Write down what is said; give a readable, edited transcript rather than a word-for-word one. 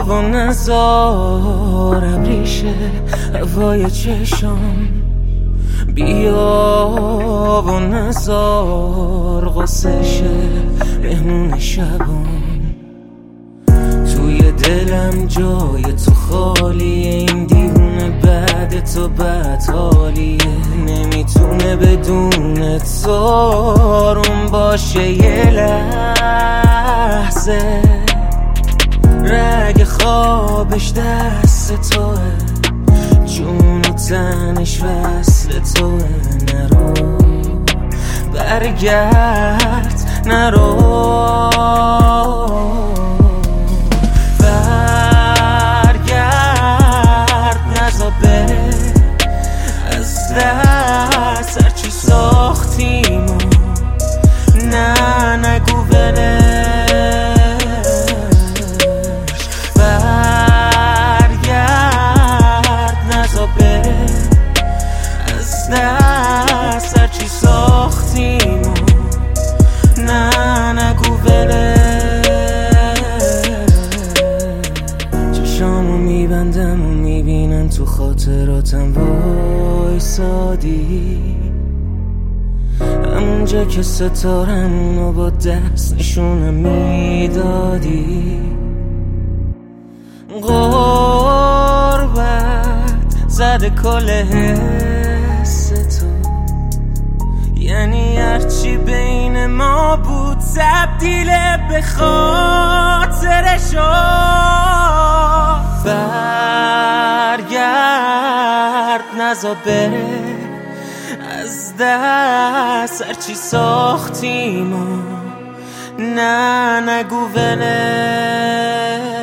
و نزار ابریشه هوای چشم، بیا و نزار قصهشه مهمون شبم. توی دلم جای تو خالیه، این دیوونه بعد تو بد حالیه، نمیتونه بدون تو آروم باشه یه لحظه. رگ خوابش دست توه، جون و تنش وصل توه. نرو برگرد، نرو برگرد، نزا بره از دست هرچی ساختیم و نه نگو ولش. برگرد، نزا بره از دست هرچی ساختیم و نه نگو ولش. چشامو میبندم و میبینم تو خاطراتم وایسادی، همونجا که ستارمونو با دست نشونم میدادی. غربت زده کل حس تو، یعنی هرچی بین ما بود تبدیل به خاطره شد. برگرد، نزا بره از دست هرچی ساختیم و نه نگو ولش.